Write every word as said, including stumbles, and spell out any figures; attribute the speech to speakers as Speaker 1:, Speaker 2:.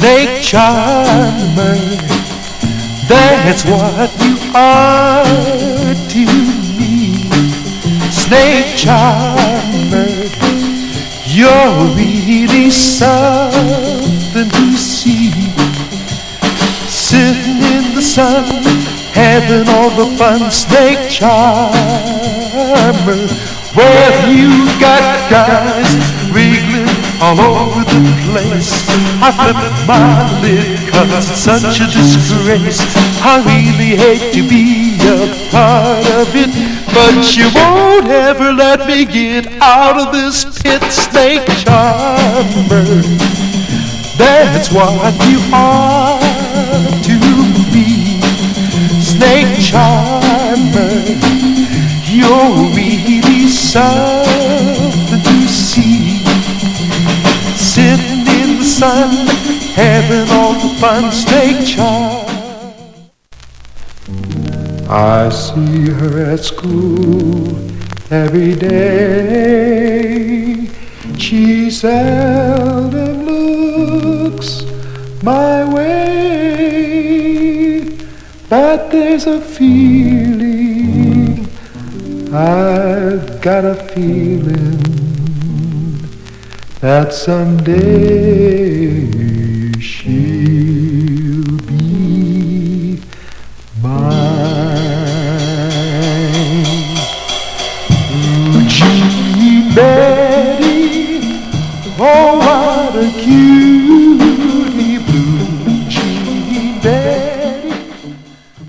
Speaker 1: Snake charmer, that's what you are to me. Snake charmer, you're really something to see. Sitting in the sun, having all the fun. Snake charmer, well, you got guys wriggling all over the place. I flip my lid cause it's such a disgrace. I really hate to be a part of it, but you won't ever let me get out of this pit. Snake charmer, that's what you are to me. Snake charmer, you're really something to see. Sitting in the sun, having all the fun. Snake charmer. I see her at school every day. She seldom looks my way, but there's a feeling, I've got a feeling that someday